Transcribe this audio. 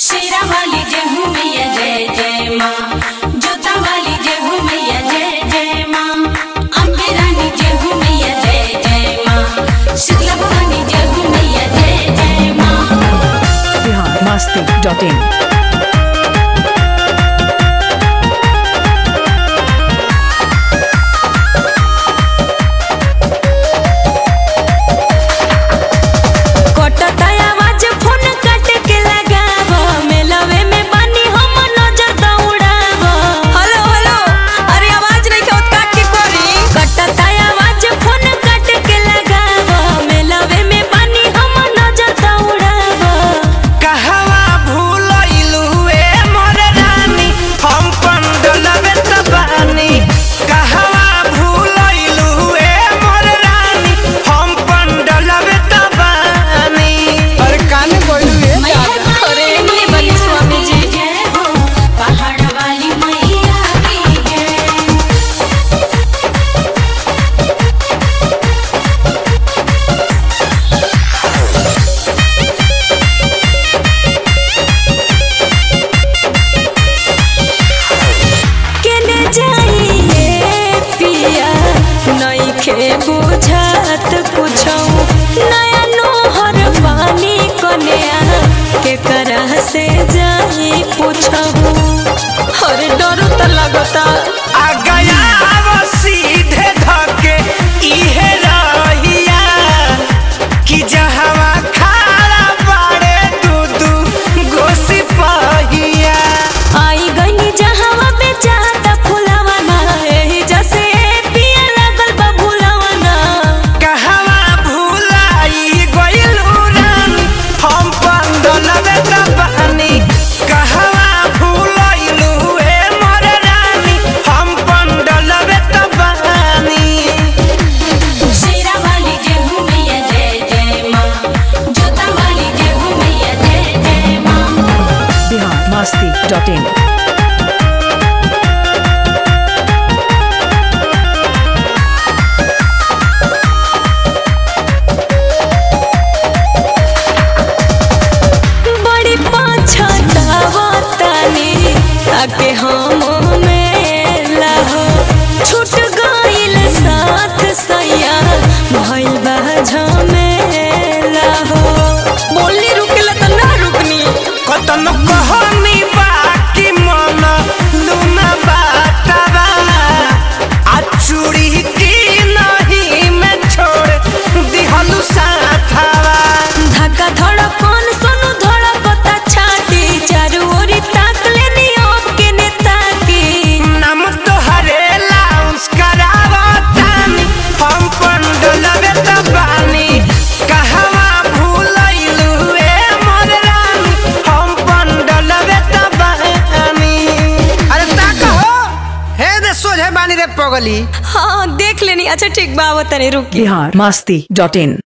शेरा वाली जय हो मैया जय जय माँ, जोता वाली जय हो मैया जय जय माँ, अम्बे रानी जय हो मैया जय जय माँ, शीतला भवानी जय हो मैया जय जय माँ। biharmasti.in बुझात कुछो नया नोहर पानी कन्या के करा से जाई पूछो हर डर त लगता आ गया वो सीधे धके इहे रहिया कि जहां खारा बाड़े दूधू गोसी पहिया आई गई जहां बेचाता फुलवाना एही जैसे पिया लगल बा भुलवाना कहवा भुलाई गइलू रानी हम पंडलवे तबानी कहवा भुलाइलू ए मोर रानी हम पंडलवे तबानी। शेरा वाली जय हो मैया जय जय माँ, जोता वाली जय हो मैया जय जय माँ। biharmasti.in बड़ी पछतावतानी आके हम मेला हो छूट गइल साथ सैया भइल बा झमेला हो बोली रुकला त ना रुकनी कतन कहनी बाकी मन लूना बातवा आ चूड़ी की नहीं मैं छोड़ दिहलू साथवा धक्का धड़कन सुनु धड़कता छाती चारू ओरी ताक लेनी अब के नेता की नाम तो हरेला उसकरावा तानी हम पंडलवे तबानी कहवा भूलैलू ए मोर रानी हम पंडलवे तबानी। अरे ता कहो हे दे सोझे बानी रे पगली। हाँ देख लेनी अच्छा ठीक बा आवत तनी रुकी biharmasti.in